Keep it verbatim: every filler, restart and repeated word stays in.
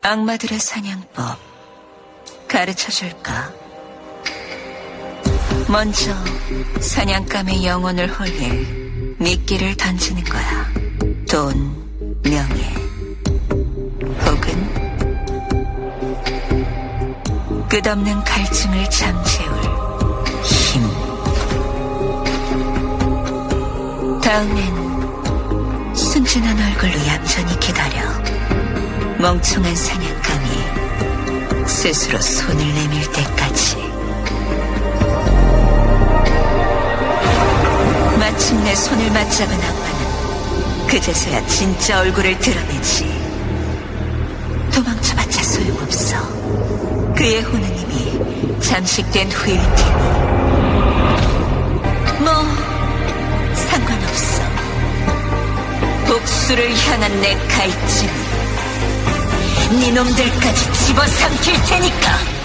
악마들의 사냥법 가르쳐줄까? 먼저 사냥감의 영혼을 홀릴 미끼를 던지는 거야. 돈, 명예, 혹은 끝없는 갈증을 잠재울 힘. 다음엔 순진한 얼굴로 얌전히 기다려. 멍청한 사냥감이 스스로 손을 내밀 때까지. 마침내 손을 맞잡은 악마는 그제서야 진짜 얼굴을 드러내지. 도망쳐봤자 소용없어. 그의 혼은 이미 잠식된 후일 테니. 뭐 상관없어. 복수를 향한 내 갈증은 네 놈들까지 집어삼킬 테니까.